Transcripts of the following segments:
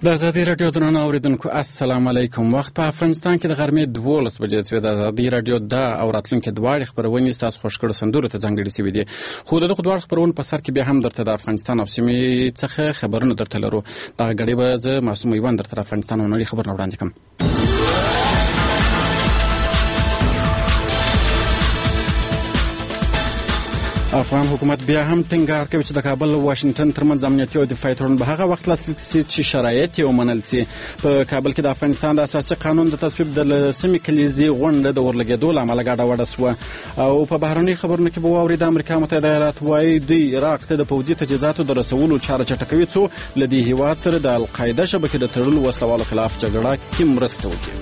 د ازادي راډیو درنو اوریدونکو السلام علیکم. وخت په افغانستان کې د غرمې 12 بجې شوې. د ازادي راډیو او راتلونکي دواړې خبرونه ستاسو خوشکړه سندورو ته ځانګړي شوې دي. خو دغه دواړه خبرونه په سر کې بیا هم درته د افغانستان او سیمې څخه خبرونه درته لرو. دا غړي به زه معصوم ایوان درته افغانستان او نړۍ خبرونه وړاندې کوم. افغان حکومت بیا هم ټینګار کوي چې د کابل او واشنگټن ترمنځ امنیتي او دفاعي تړون به هغه وخت لاسلیک شي چې شرایط یې ومنل شي. په کابل کې د افغانستان د اساسي قانون د تصویب د لسمې کلیزې غونډه د ورلګېدو له امله ګډه وډه شوه. او په بهرني خبرونو کې به واوري د امریکا متحده ایالات وايي دوی عراق ته د پوځي تجهیزاتو د رسولو چاره چټکوي څو له دې هیواد سره د القاعده شبکې د تړلو وسلوالو خلاف جګړه کې مرسته وکړي.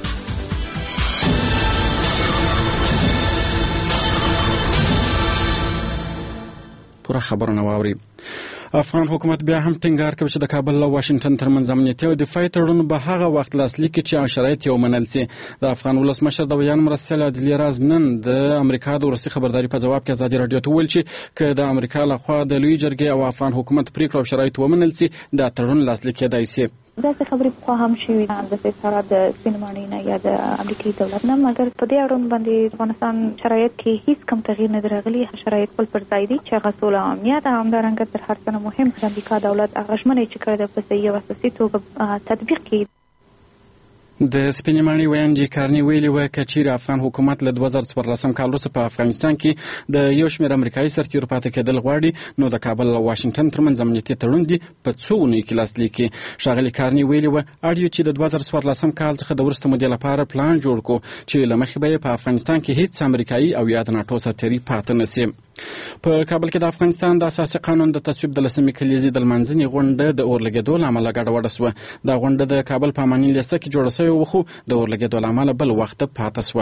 پوره خبرونه واوري. افغان حکومت بیا هم ټینګار کوي چې د کابل او واشنگټن ترمنځ امنیتي او دفاعي تړون به هغه وخت لاسلیک شي چې شرایط یې ومنل شي. د افغان ولسمشر د ویان مرسل عدلیه راز نن د امریکا د ورسي خبرداري په جواب کې ازادي راډیو ته ویل چې که د امریکا لخوا د لوی جرګې او افغان حکومت پریکړه او شرایط ومنل شي دا تړون لاسلیک کېدای شي. داسې خبرې پخوا هم شوي د سره د سپینمانۍ نه یا د امریکایي دولت نه، مګر په دې اړوند باندې افغانستان شرایط کې هیڅ کم تغییر نه راغلی. شرایط خپل پر ځای دي چې هغه سوله او امنیت همدارنګه تر هر څه مهم د امریکا دولت هغه ژمنې چې کړې ده په صحیح او اساسي توګه تطبیق کړي. د سپینمانۍ ویانجی کارني ویلي و چې افغان حکومت له 2014 کال وروسته په افغانستان کې د یو شمېر امریکایي سرتیرو پاتې کېدل غواړي، نو د کابل او واشنگټن ترمنځ امنیتي تړون دی په څو اونیو کې لاسلیک کړي. ښاغلي کارني ویلي و اړیو چې د 2014 کال څخه د وروسته مودې لپاره پلان جوړ کو چې له مخې به په افغانستان کې هیڅ امریکایي او یا د ناتو سرتیري پاتې نشي. په کابل کې د افغانستان د اساسي قانون د تصویب د لسمې کلیزې د لمانځنې غونډه د اورلګېدو له امله ګډه وډه شوه. دا غونډه د کابل په اماني لیسه کې جوړه شوې وه، خو د اورلګېدو له امله بل وخت پاتې شوه.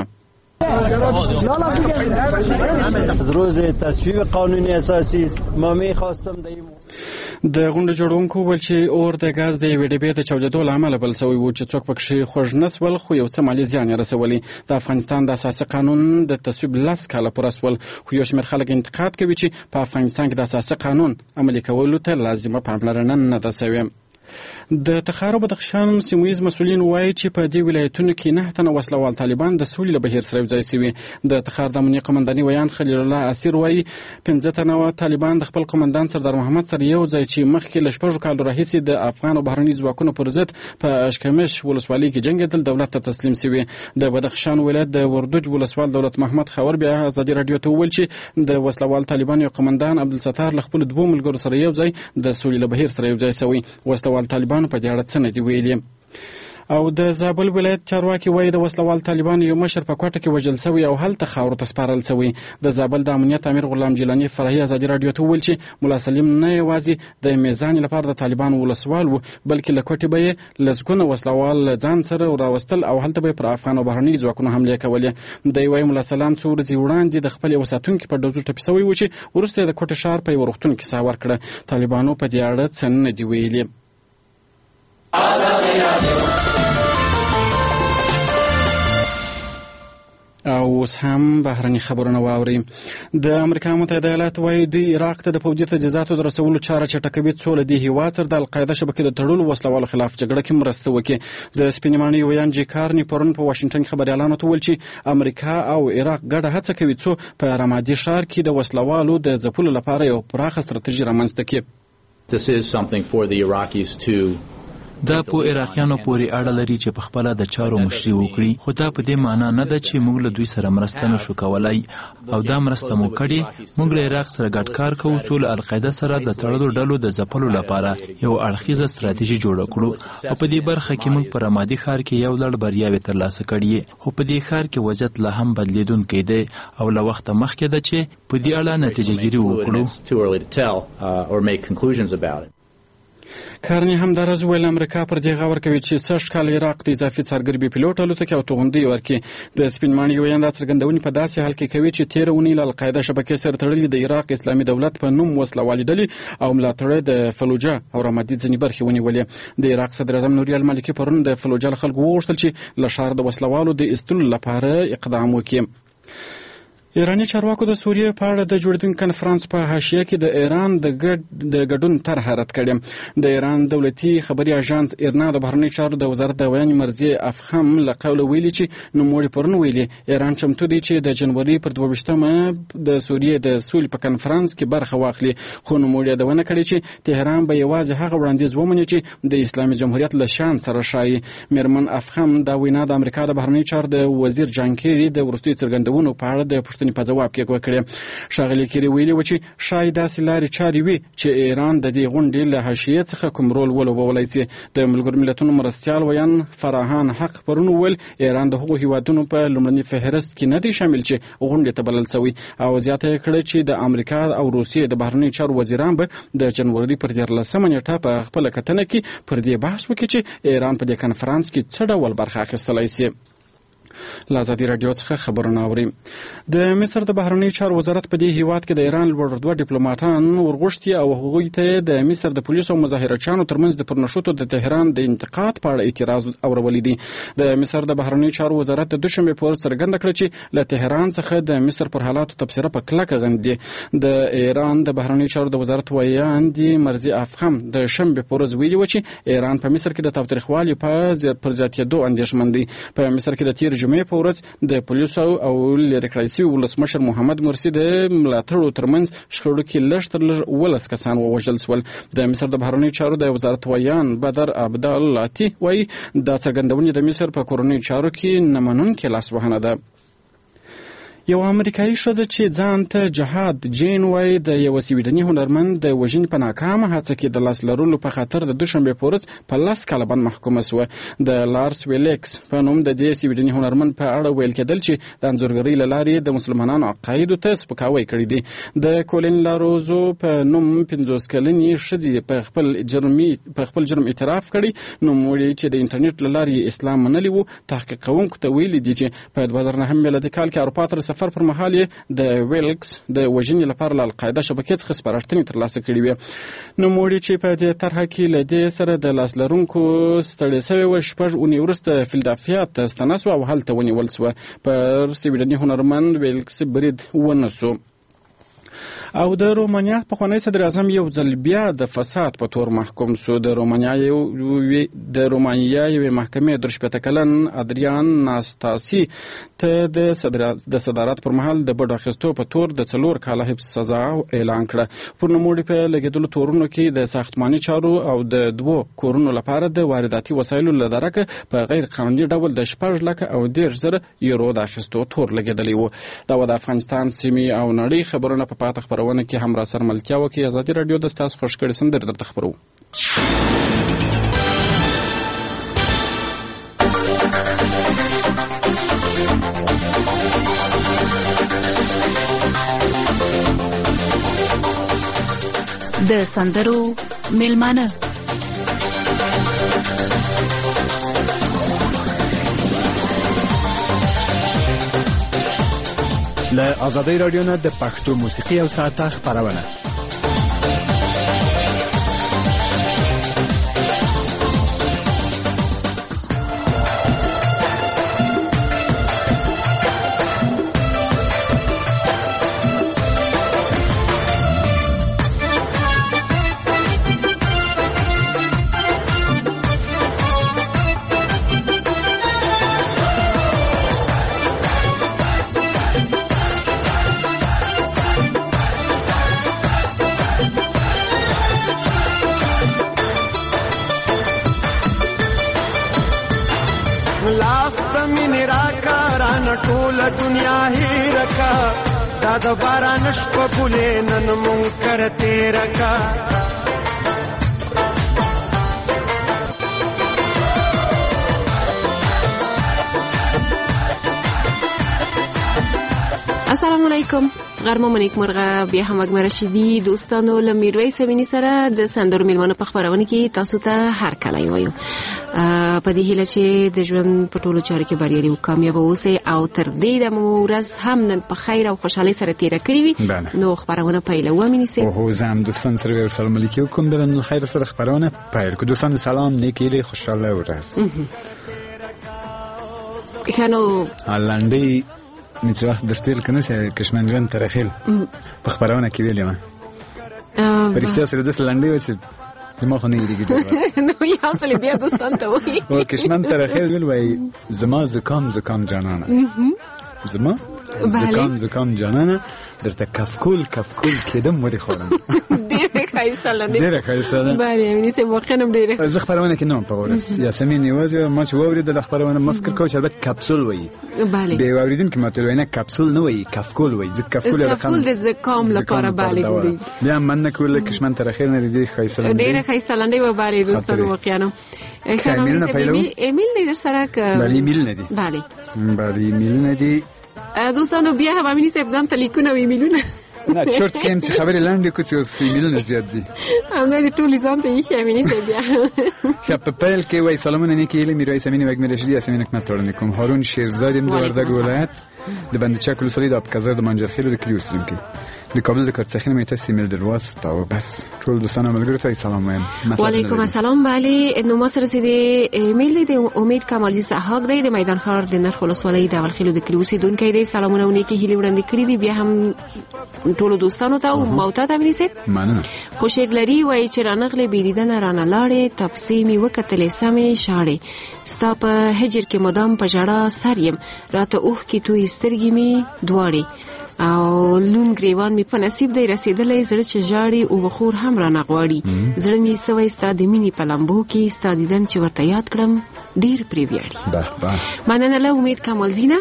روز تصویب قانون اساسی ما می‌خواستم د غونډې جوړونکو ویل چې اور د غاز د یوې ډبې د چاودېدو له امله بل شوی و چې څوک پکې خوږ نه شول، خو یو څه مالي زیان یې رسولی. د افغانستان د اساسي قانون د تصویب 10 کاله پوره شول، خو یو شمېر خلک انتقاد کوي چې په افغانستان کې د اساسي قانون عملي کولو ته لازمه پاملرنه نه ده شوې. د تخار او بدخشان سیمویز مسؤلین وایي چې په دې ولایتونو کې 9 تنه وسلوال طالبان د سولې له بهیر سره یوځای شوي. د تخار د امنیه قومنداني ویان خلیل الله اسیر وایي 15 تنه طالبان د خپل قومندان سردار محمد سره یوځای چې مخکې له 6 کالو راهیسې د افغان او بهرني ځواکونو پر ضد په اشکمش ولسوالۍ کې جنګېدل دولت ته تسلیم شوي. د بدخشان ولایت د وردوج ولسوال دولت محمد خاور بیا ازادي راډیو ته وویل چې د وسلوال طالبان یو قومندان عبدالستار له خپل 2 ملګرو سره یوځای د سولې له بهیر سره یوځای شوی. وسلوال طالبان په دې اړه څه نه دی ویلي. او د زابل ولایت چارواکي وایي د وسلوال طالبان یو مشر په کوټه کې وژل شوی او هلته خاورو ته سپارل شوی. د زابل د امنیت امیر غلام جیلانی فرحي ازادي راډیو ته ویل چې مولا سلیم نه یوازې د میزان لپاره د طالبان ولسوال و، بلکې له کوټې به لزګونه وسلوال ځان سره راوستل او هلته به پر افغان او بهرني ځواکونو حمله کولې. د وی مولا سلام څو ورځې وړاندې د خپل وساتونکو په ډوزو ټپي شوی و چې ورسته د کوټه شهر په ورختون کې ساور کړه. طالبانو په دې اړه څه نه دی ویلي. او اوس هم بهرني خبرونه واوري. د امریکا متحده ایالات وايي دوی عراق ته د پوځي تجهیزاتو د رسولو چاره چټکوي څو له دې هیواد سره د القاعده شبکې د تړلو وسلوالو خلاف جګړه کې مرسته وکړي. د سپینمانۍ ویانجی کارني پرون په واشنگټن خبريالانو ته ویل چې امریکا او عراق ګډه هڅه کوي څو په رمادي ښار کې د وسلوالو د ځپلو لپاره یو پراخه ستراتیژي رامنځته کړي. This is something for the Iraqis to دا په عراقیانو پورې اړه لري چې په خپل د چارو مشري وکړي، خو دا په دې معنی نه ده چې موږ له دوی سره مرسته نشو کولای او دا مرسته مو کړي. موږ له عراق سره ګډ کار کوو چې له القاعده سره د تړلو ډلو د ځپلو لپاره یو اړخیزه ستراتیژي جوړه کړو. او په دې برخه کې موږ په رمادي ښار کې یو لړ بریاوې ترلاسه کړې، خو په دې ښار کې وضعیت لا هم بدلیدونکی دی او له وخته مخکې ده چې په دې اړه نتیجه ګیري وکړو. کارني هم درز ویل امریکا پر دې غور کوي چې 6 کال عراق د اضافي څارګر بي پیلوټ الوتکې او توغندي ورکړي. د سپینمانۍ ویاند څرګندونې په داسې حال کې کوي چې 13 اونۍ له القاعده شبکې سره تړلې د عراق اسلامي دولت په نوم وسلوالې ډلې او ملاتړ د فلوجه او رمادي ځینې برخې ونیولې. د عراق صدر اعظم نوري المالکي پرون د فلوجه خلکو وغوښتل چې له ښار د وسلوالو د ایستلو لپاره اقدام وکړي. ایراني چارواکو د سوریې په اړه د جوړیدونکي کنفرانس په حاشیه کې د ایران د ګډون طرح رد کړې. د ایران دولتي خبري اژانس ایرنا د بهرنی چارو د وزارت د ویان مرزي افخم له قوله ویلي چې نوموړي پرون ویلي ایران چمتو دی چې د جنوري پر 22مه د سوریې د سولې په کنفرانس کې برخه واخلي، خو نوموړي د ونه کړی چې تهران به یوازې هغه وړاندیز ومني چې د اسلامي جمهوریت له شان سره شایي. میرمن افخم دا وینا د امریکا د بهرنی چارو د وزیر جان کیری د وروستي څرګندونو په اړه د په ځواب کې وکړه. ښاغلي کیری ویلي و چې شاید داسې لارې چارې وي چې ایران د دې غونډې له حاشیې څخه کوم رول ولوبولی سي. د ملګرو ملتونو مرستیال ویان فراهان حق پرون ویل ایران د هغو هیوادونو په لومړني فهرست کې نه دی شامل چې غونډې ته بلل سوی، او زیاته یې کړه چې د امریکا او روسیې د بهرنیو چارو وزیران به د جنوري پر 13مه نیټه په خپله کتنه کې پر دې بحث وکړي چې ایران په دې کنفرانس کې څه ډول برخه اخیستلی سي. له ازادي راډیو څخه خبرونه اوري. د مصر د بهرنیو چارو وزارت په دې هیواد کې د ایران لوړ رتبه ډیپلوماټان ورغوښتي او هغوی ته د مصر د پولیسو او مظاهرچیانو ترمنځ د پرنښتو د تهران د انتقاد په اړه اعتراض اورولې دي. د مصر د بهرنیو چارو وزارت د دوشنبه په ورځ څرګنده کړه چې له تهران څخه د مصر پر حالاتو تبصره په کلکه غندي. د ایران د بهرنیو چارو د وزارت ویاندې مرزي افخم د شنبه په ورځ ویلي و چې ایران په مصر کې د تاوتریخوالي پر زیاتېدو اندېښمن دی. په مصر کې د تیر جمعې په ورځ د پولیسو او لرې کړای شوي ولسمشر محمد مرسي د ملاتړو ترمنځ شخړو کې لږ تر لږ 12 کسان ووژل شول. د مصر د بهرنیو چارو د وزارت ویان بدر عبداللاتی وایي دا څرګندونې د مصر په کورنیو چارو کې نه منونکې لاسوهنه ده. یو امریکایي ښځه چې ځان ته جهاد جین وایي د یو سویډني هنرمند د وژنې په ناکامه هڅه کې د لاس لرلو په خاطر د دوشنبه په ورځ په 10 کاله باندې محکومه شوه. د لارس ویلیکس په نوم د دې سویډني هنرمند په اړه ویل کېدل چې د انځورګرۍ له لارې د مسلمانانو عقایدو ته سپکاوی کړی دی. د کولین لاروزو په نوم 50 کلنې ښځې په خپل جرم اعتراف کړی. نوموړي چې د انټرنیټ له لارې اسلام منلی و تحقیق کوونکو ته ویلي دي چې په 2009 میلادي کال کې اروپا ته سفر پر مهال د ویلکس د وژنې لپاره له القاعده شبکې څخه سپارښتنې ترلاسه کړې وې. نوموړي چې په دې طرحه کې له دې سره د لاس لرونکو ستړی سوی و 6 اونۍ وروسته فیلادلفیا ته ستنه سوه او هلته ونیول سوه. پر سویډني هنرمند ویلکس برید ونه سو. او د رومانیا پخوانی صدر اعظم یو ځل بیا د فساد په تور محکوم سو. د رومانیا یوې محکمې 18 کلن ادریان ناستاسی ته د صدارت پر مهال د بډو اخیستو په تور د 4 کاله حبس سزا اعلان کړه. پر نوموړي په لګیدلو تورونو کې د ساختماني چارو او د 2 کورونو لپاره د وارداتي وسایلو له درکه په غیر قانوني ډول د 6,10,000 یورو د اخیستو تور لګیدلی و. دا د افغانستان سیمې او نړۍ خبرونه په پاته خبرونه کې هم را سره ملتیا وکړي. ازادي راډیو د ستاسو خوښ کړي سندرې درته خبرو. د سندرو میلمانه له ازادي راډیو نه د پښتو موسیقي او ساعته خبرونه. ټول دنیا هیرکا دا د باران شپه ګلې نن منکر تیرکا. السلام علیکم. غرمه منیک مرغه بیا هم اګمه رشیدی دوستانو له میرویس امینی سره د سندرو میلمانه په خبرونه کې تاسو ته هر کله یو په دې هیله چې د ژوند په ټولو چارو کې بریالي او کامیاب اوسئ او تر دې د ورځ هم نن په خیر او خوشحالۍ سره تیر کړی وي. نو خبرونه پیلوو امینی سي. او زم دوستان سره ور سلام علیکم دارم خیر سره خبرونه پیل کو. دوستان سلام نیکی خوشحاله ورځ. خانو هلندی مې څه وخت درته ویل که نه چې کشمنجان ترخیل په خپرونه کې ویلې وه په رښتیا سره داسې لنډۍ وه چې زما خو نه هېرېږي ډېر نو یو ځل بیا دوستان ته وایي او کشمن ترخیل ویل وایي زما زکام جانانه زما زکام جانانه درته کفکول کېدم ودې خورم ډېره ښایسته لنډۍ ډېره ښایسته ده بله یعنې صاحب واقعا هم ډېره زه خپرونه کې نه وم په ورځ یاسمین یوازې ما چې واورېدله خپرونه ما فکر کوم چې البته کپسول وایي بیا یې واورېدونکي ما ته وایي نه کپسول نه وایي کفکول وایي ځکه کفکول د زکام لپاره بله دی بیا مننه کوله کشمن ترخیل نه ډېرې ښایسته لنډۍ ډېره ښایسته لنډۍ وه بله دوستانو واقعا ایمیل دی در سره که بله ایمیلونه دي بله ایمیلونه دي دوستانو بیا هم امینی صاحب ځان ته لیکونه و ایمیلونه نه چرت کیم چې خبرې لنډې کړو چې اوس ایمیلونه زیات دي همدا دي ټولې ځان ته ایښي امیني صاحب بیا ښه په پیل کې وایي سلامونه نیکې هیلې میرویس امین وږمې رشیدي یاسمین حکمت تړل کوم هارون شیرزاد یم د وردګ ولایت د بندچک ولسوالۍ د ابکزر د منجرخیلو د کلي اوسېدونکی د کابل د کارڅخینه مې تاسو ایمیل درواست او بس ټول دوستانو ملګرو ته سلام وایم وعلیکم السلام بله نو ما سره د ایمیل دی امید کمالجی سحاق دی د میدان ښار د نرخ ولسوالۍ د اولخیلو د کلي اوسېدونکی دی سلامونه او نیکې هیلې وړاندې کړي دي بیا هم ټولو دوستانو ته او موته ته امیني صاحب مننه خو شعر لري وایي چې رانغلې بې دیدنه رانه لاړې تپسې مې وکتلې سمې شاړې ستا په هجر کې مدام په ژړا سر یم راته اوښکې تویې سترګې مې دواړې او لون گریوان می په نصیب دی رسیدلې زړه چې ژاړي او بخور هم را نغواړي زړه می سوي ستا د مینې په لمبو کې ستا دیدن چې ورته یاد کړم ډیر پرې ویاړي مننه له امید کمال زینه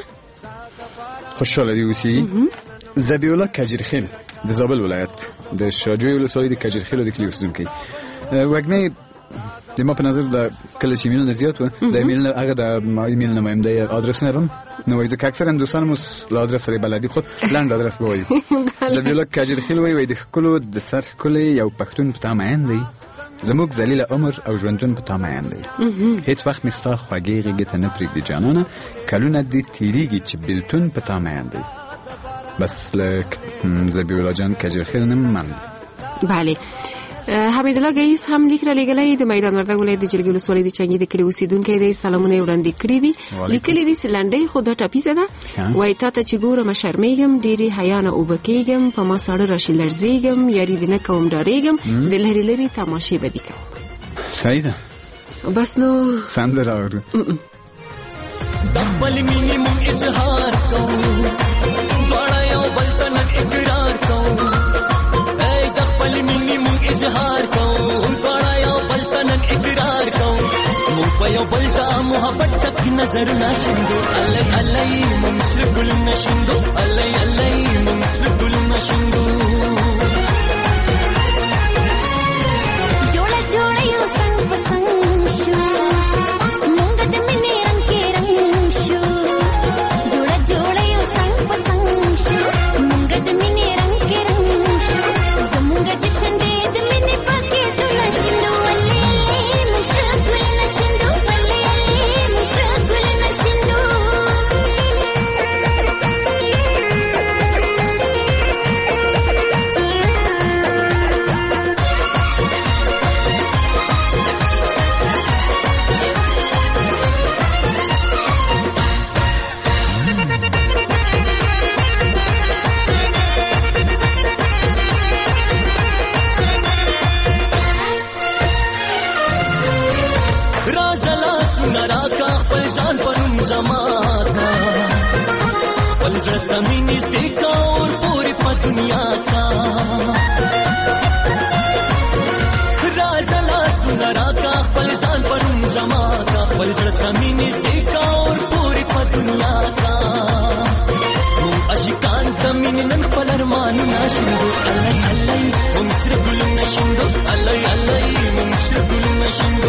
خوشاله دی اوسې زبیولا کجرخیل د زابل ولایت د شاجوی ولسوالۍ د کجرخیل د کلي اوسېدونکی وږمې د ما په نظر د کله چې ایمیل زیات و د ایمیل هغه د ایمیل نه مهم دی ادرس نه لرم نو وایي ځکه اکثر دوستان مو له ادرس سره بلدي خو لاند ادرس به وایي زبیولا کجرخیل وایي د ښکلو د سر ښکلی یو پښتون په تا مین دی زموږ ذلیل عمر او ژوندون په تا مین دی هیڅ وخت مې ستا خوږې غېږې ته نه پرېږدي جانانه کلونه دې تېرېږي چې بېلتون په تا مین دی بس له زبیولا جان کجرخیل نه من بله حمید الله گیس هم لیک را لګلې د میدان وردګ ولایت د جلګې ولسوالۍ د چنګي د کلي اوسېدونکی دی سلامونه وړاندې کړي دي لیکلي دي سلنډۍ خو د ټاپیزه ده وای تا ته چې ګورم شرمېږم ډېری حیا نه وبکېږم په ما ساړه راشي لړزېږم یاري دې نه کوم ډارېږم د لهرې لرې تماشې به دې کوم صحیح ده بس نو سندره اورو د خپل مینې مونږ اظهار کوو دواړه یو بل ته نن اقرار کوو اظهار کوو دواړه یو بل ته نن اقرار کوو موږ په یو بل ته محبت تک نظر نشندو الله الله موږ سره ګل نشندو الله الله موږ سره ګل نشندو جوړه جوړه یو څنګه پسنګ شو موږ د مینې رنگ کې رنگ شو جوړه جوړه یو څنګه پسنګ شو موږ د مینې رنگ کې رنگ شو زموږ جشن دې ځان پرم زماتا پل زړه ته مې نږدې کا اور پورې په دنیا کا راز لاسونه راکا خپل ځان پرم زماتا پل زړه ته مې نږدې کا اور پورې په دنیا کا عاشقان ته مې نن خپل ارمانونه شندو الله الله موږ سره ګلونه شندو الله الله موږ سره ګلونه شندو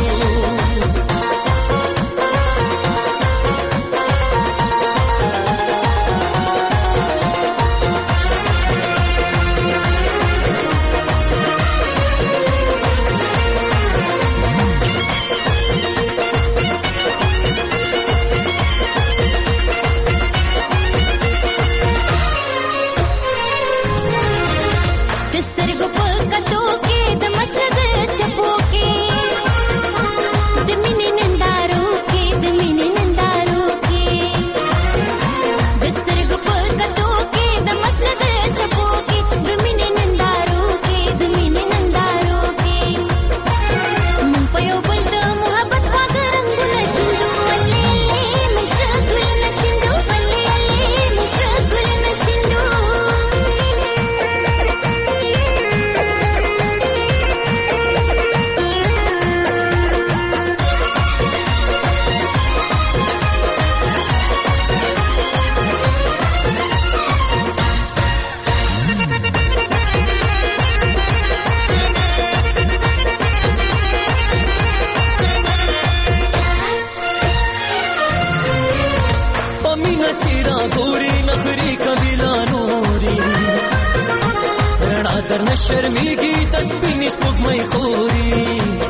درنه شرمېږي د سپینې سپوږمۍ خوري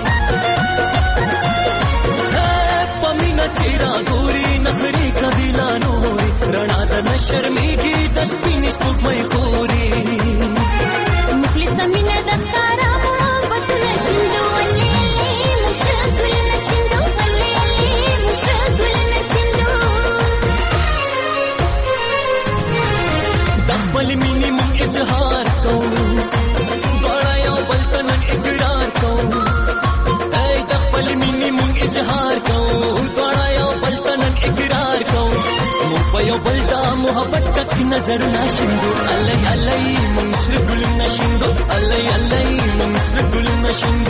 په مینه چې راګوري نخرې کوي لا نورې رڼا درنه شرمېږي د سپینې سپوږمۍ خوري مخلصه مینه د ښکارا محبتونه شیندولې موږ څه ګلونه شیندولې موږ څه ګلونه شیندو د خپل مینې مونږ اظهار کوو دواړه یو بل ته نن اقرار کوو د خپل مینې مونږ اظهار کوو دواړه یو بل ته نن اقرار کوو مونږ په یو بل ته محبت ټک نظرونه شیندو الۍ الۍ مونږ سره ګلونه شیندو الۍ الۍ مونږ سره ګلونه شیندو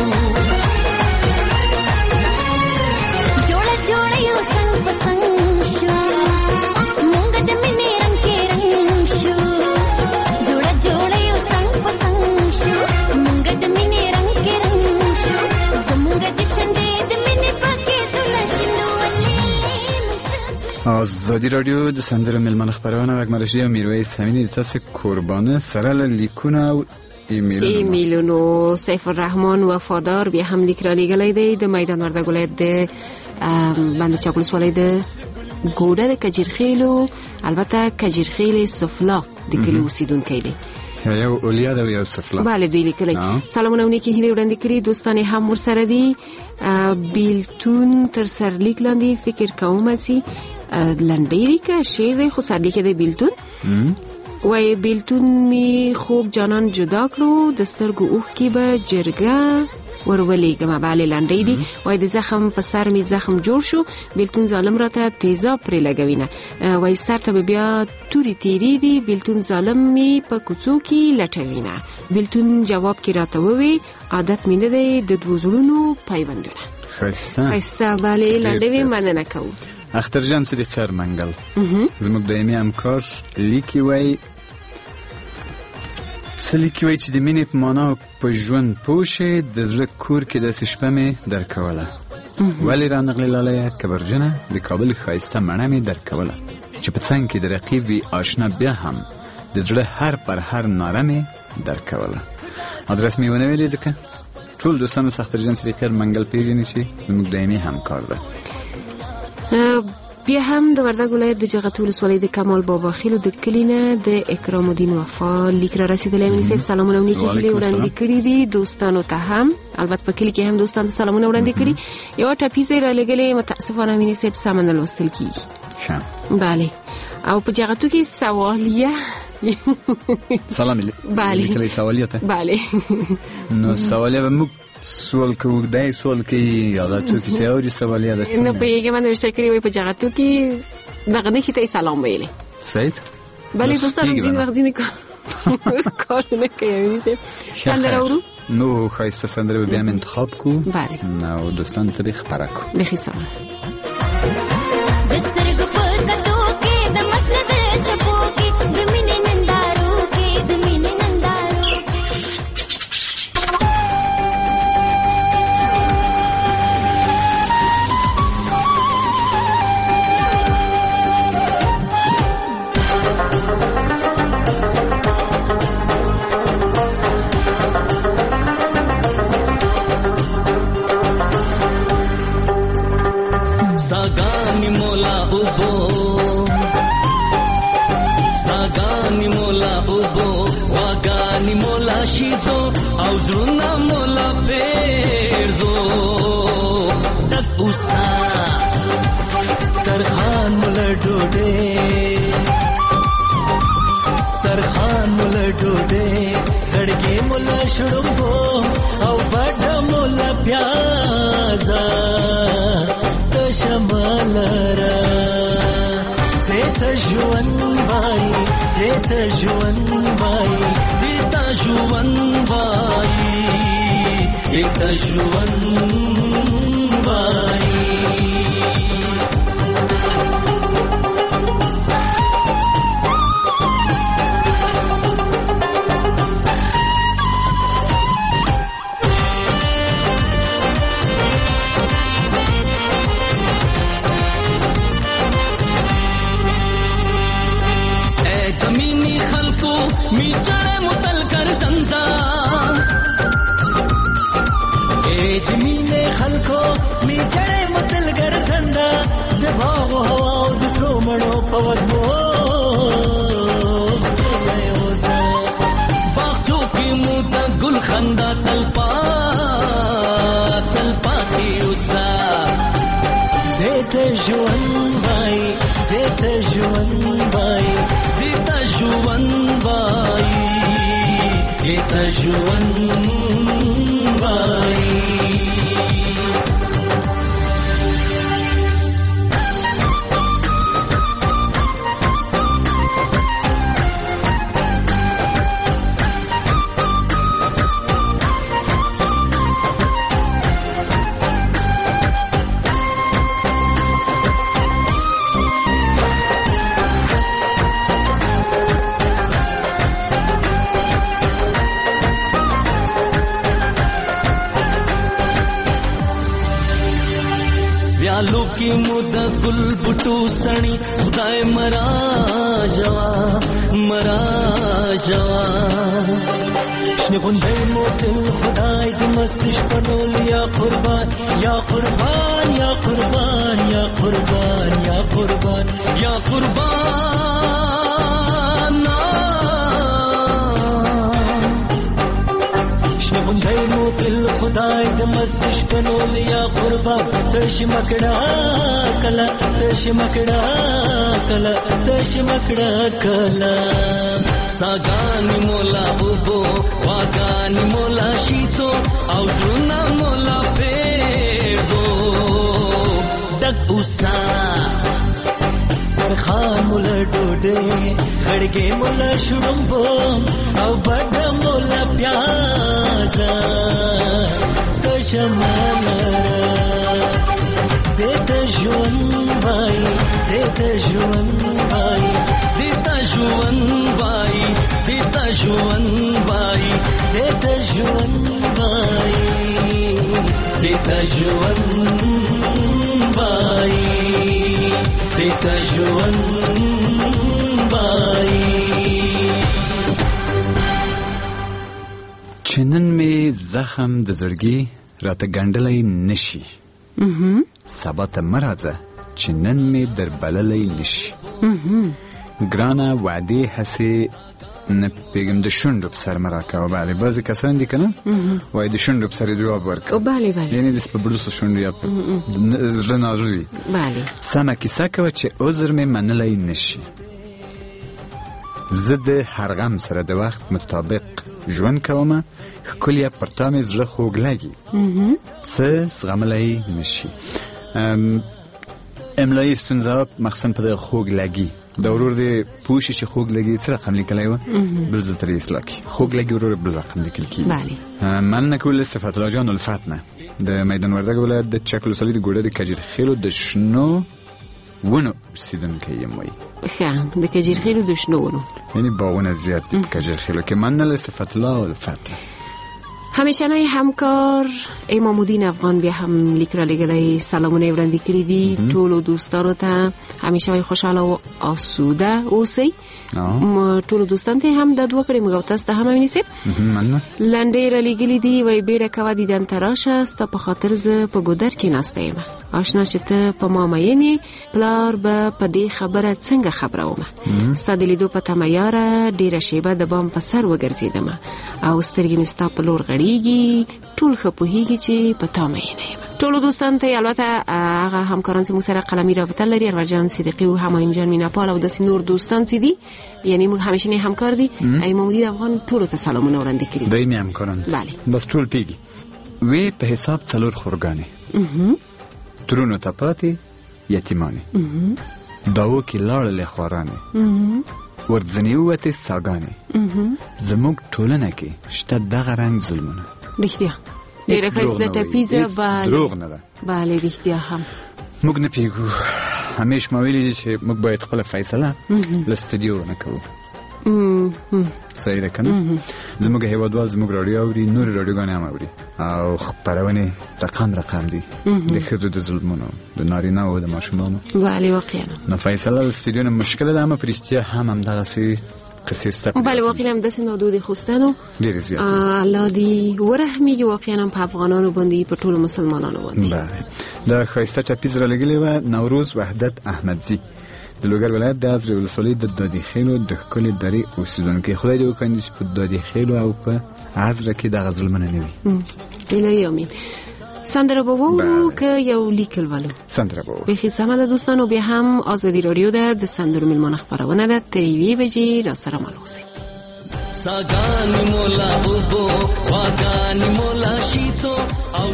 جوړه جوړه یو څنګ په څنګ شو مونږ د مینې رنګ کې رنګ شو جوړه جوړه یو څنګ په څنګ شو مونږ د مینې رنګ کې رنګ شو زمونږ جشن دې د مینې پکې سونه شیندولې آزادی رادیو د سندرو میلمانه خبرونه وګمرشي میرویس امینی تاسو قربانه سره لیکونه او ایمیلونو سیف الرحمن وفادار بیا هم لیک را لېږلی دی د میدان وردګ ولایت د بند چاک ولسوالۍ د ګوډه د کجیرخیلو البته کجیرخیل سفلا د کلي اوسیدونکی دی یو اولیا د یو سفلا بله دوی لیکلی سلامونه او نیکې هیلې وړاندې کړي دوستان هم ورسره دي بیلتون تر سرلیک لاندې فکر کوم چې لنډۍ دی که شعر دی خو سرلیک دی بیلتون وای بیلتون می خوب جانان جدا کړو د سترګو اوښکې به جرګه ورولېږم بله لنډۍ دی وای د زخم په سر می زخم جوړ شو بیلتون ظالم راته تیزاب پرې لګوینه وای سر ته به بیا تورې تیرې دي بیلتون ظالم می په کوڅو کې لټوینه بیلتون جواب کې راته ووی عادت می نه دی د دوو زړونو پیوندونه ښایسته بله لنډۍ مننه کوو اخترجان صدیق خیر منګل زموږ دایمي همکار لیکي وای څه لیکي وای چې د مینې په معنا په ژوند پوه شې د زړه کور کې داسې شپه مې درکوله ولې رانغلې لالیه کبرجنه د کابل ښایسته مڼه مې درکوله چې په څنګ کې د رقیب وي آشنا بیا هم د زړه هر پر هر ناره مې درکوله ادرس مې ونه ویلې ځکه ټول دوستانو اخترجان صدیق خیر منګل پیژني چې زموږ دایمي همکار ده بیا هم د وردګ ولایت د جغتو ولسوالۍ د کمال بابا خیلو د کلي نه د اکرام الدین وفا لیک را رسیدلی امیني صاحب سلامونه او نیکې هیلې وړاندې کړي دي دوستانو ته هم البته په کلي کې هم دوستانو ته سلامونه وړاندې کړي یوه ټپیزه یې رالیږلې متاسفانه امیني صاحب سمه نه لوستل کېږي بله او په جغتو کې سوالیه سلام لیکلی سوالیه ته بله نو سوالیه به موږ سوال کوو دای سوال کې یاداتو کې سیاوري سوال یاد اچي نو په یوه باندې وشته کړی وي په جغتو کې دغه نه کیته سلام ویلې سید بلې دوستانو ځین وخت ځین کار نه کوي سندره ورو نو خایسته سندره به هم انتخاب کو بله نو دوستان ته خبره کو بخي سلام دسترګ په کتو کې د مسند چپو کې د مینې نندارو کې د مینې نندارو सागानी मोला उबो वागानी मोला शीतो औजरुना मोला पेरजो तक उसा तरखान मोला डोडे गड़गे मोला शुड़ुंगो औ बड़ा मोला प्याजा شمالرا دیتا جوان بای دیتا جوان بای دیتا جوان بای مړو په ودمو باغچو کې مو د ګل خندا تلپاتې اوسه دیته ژوند وای دیته ژوند وای دیته ژوند وای دیته ژوند وای ویالو کی مود گل بٹو سنی خدای مرا جوا شنه غنده موتل خدای دی مستش پنول یا قربان یا قربان یا قربان یا قربان یا قربان یا قربان شنه غنده موتل خدای دی مستش پنول یا قربان تش مکڑا کلا ساگانی مولا بوبو واگانی مولا شیتو او زرونا مولا پیزو ڈگ اوسا پرخان مولا ڈوڈے خڑگے مولا شرمبو او بڑا مولا پیازا کشمالا دیتا ژوند وای دیتا ژوند وای دیتا ژوند وای دیتا ژوند وای دیتا ژوند وای دیتا ژوند وای دیتا ژوند وای چې نن مې زخم د زړګي راته ګنډلی نشي سبا ته مرازه چې نن مې در بللی نشي ګرانه وعدې هسې نه پیږم د شونډو په سر مه راکوه بله بعضې کسان دي که نه وایي د شونډو په سر یې جواب ورکوه یعنې داسې په بړوسو شونډو یا په زړه نازړه وي سمه کیسه کوه چې عذر مې منلی نشي زه د هر غم سره د وخت مطابق ژوند کومه ښکلیه پر تا مې زړه خوږ لګي څه زغملی نشي املایي ستونزه مخصوصا په دغه خوږ لګي د ورور دی پوه شي چې خوږ لګي څه رقم لیکلی وه بل ځل ترې اصلاح کړي خوږ لګي ورور بل رقم لیکل کېږي مننه کول صفت الله جان الفت نه د میدان وردګ ولایت د چک ولسوالۍ د ګوډه د کجیرخیلو د شنو ونو اوسېدونکی یم وایي ښه د کجیرخیلو د شنو ونو یعنې باغونه زیات دي په کجیرخیلو کې مننه له صفت الله الفت همیشنای همکار امامالدین افغان بیا هم لیک را لګلی سلامونه وړاندې کړي دي ټولو دوستانو ته همیشه خوشحاله او آسوده اوسئ ټولو دوستانو ته هم د دعا کړې موږ تاسو ته هم ونیسئ لنډۍ را لګلې دي وایي بیړه کوه دیدن ته راشه ستا په خاطر زه په ګودر کې ناسته یم آشنا چې ته په ما مین یې پلار به په دې خبره څنګه خبره ومه ستا د لیدو په تمه یاره ډېره شیبه د بام په سر وګرځېدمه او سترګې مې ستا په لور غړېږي ټول ښه پوهېږي چې په تا مینه یم ټولو دوستانو ته البته هغه همکاران چې موږ سره قلمي رابطه لري ارواجان صدیقي او همایون جان میناپال او داسې نور دوستان چې دي یعنی موږ همیشنی همکار دي امامالدین افغان ټولو ته سلامونه وړاندې کړي دي دایمي همکاران بله بس ټول پیږي وی په حساب 4 خورګانې ترونو ته پاتې یتیمانې داو کې لاړلې خوارانې ورځنې ووتې ساګانې زموږ ټولنه کې شته دغه رنګ ظلمونه رښتیا ډېره ښایسته ټپیزه دروغ نه ده بله رښتیا هم موږ نه پیږو همیش ما ویلي دي چې موږ باید خپله فیصله له استودیو نه کوو صحیح ده که نه زموږ هیوادوال زموږ راډیو اوري نورې راډیوګانې هم اوري او خپرونې رقم دي د ښځو د ظلمونو د نارینه‌و او د ماشومانو بله واقعا نو فیصله له استودیو نه مشکله ده اما په رښتیا هم همدغسې بله واقعا هم داسې نادود خوستنو ډېرې زیاتې الله دې ورحمیږي واقعا هم په افغانانو باندې په ټولو مسلمانانو باندې بله د ښایسته ټپیز را لګلې وه نوروز وحدت احمدزي د لوګر ولایت د ازرې ولسوالۍ د دادي خیلو د ښکلې درې اوسېدونکی. خدای دې وکړي چې په دادي خیلو او په ازره کې دغه ظلمونه نه وي. الهی آمین. سندره به وورو که یو لیکل ولو؟ سندره به وورو. بخیر سمه ده دوستانو، بیا هم آزادی رادیو ده د سندرو میلمانه خپرونه ده تر 1 بجې را سره مل اوسئ. ساګانی مولا اوبو واګانی مولا شیتو او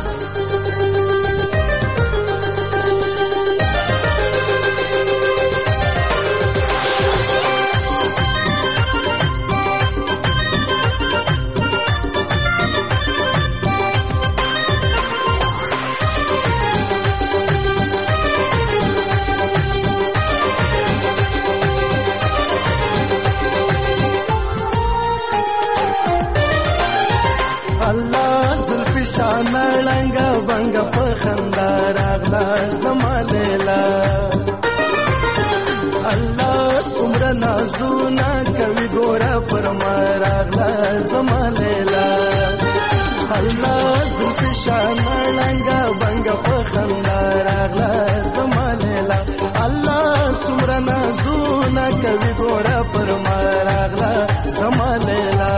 شانړنګ بنګ په خندا راغلا زمالیلا الله سمره نازونه کوي ګورا پر ما راغلا زمالیلا الله زلف شانړنګ بنګ په خندا راغلا زمالیلا الله سمره نازونه کوي ګورا پر ما راغلا زمالیلا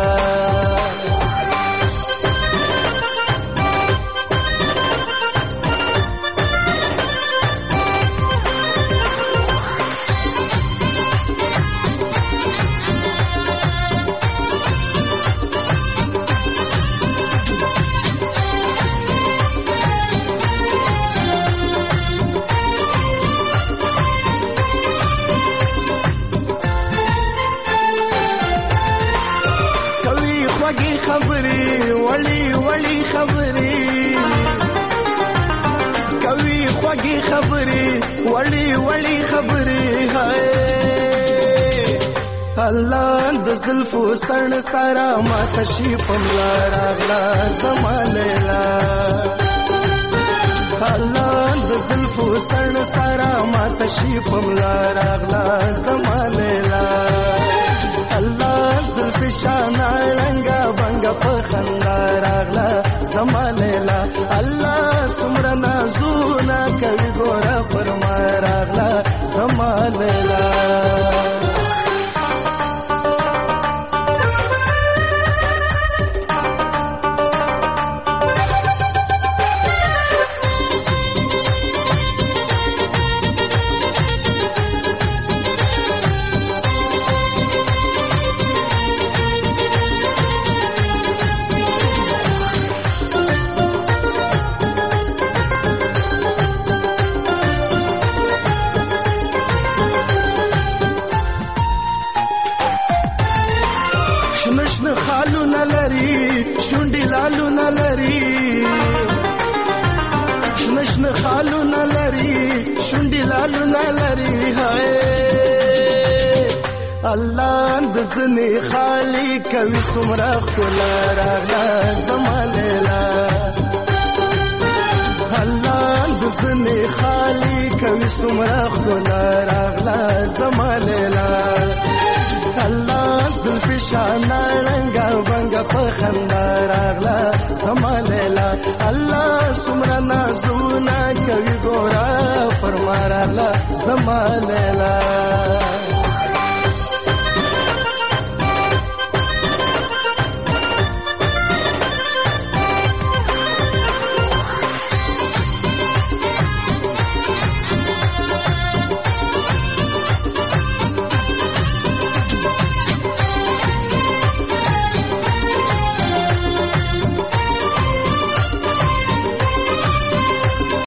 الله د زلفو سړ سارا ما تشریف ملا راغلا زمالیلا الله د زلفو سړ سارا ما تشریف ملا راغلا زمالیلا الله زلف شان رنگا بنګ په خندا راغلا زمالیلا الله سمره نازونه کوي ګورا پر ما راغلا زمالیلا الله د زنی خالی کوي سمرا خلا راغلا زمالیلا الله د زنی خالی کوي سمرا خلا راغلا زمالیلا الله زلف شان رنگا بنګ په خندا راغلا زمالیلا الله سمرا نازونه کوي ګورا پر ما راغلا زمالیلا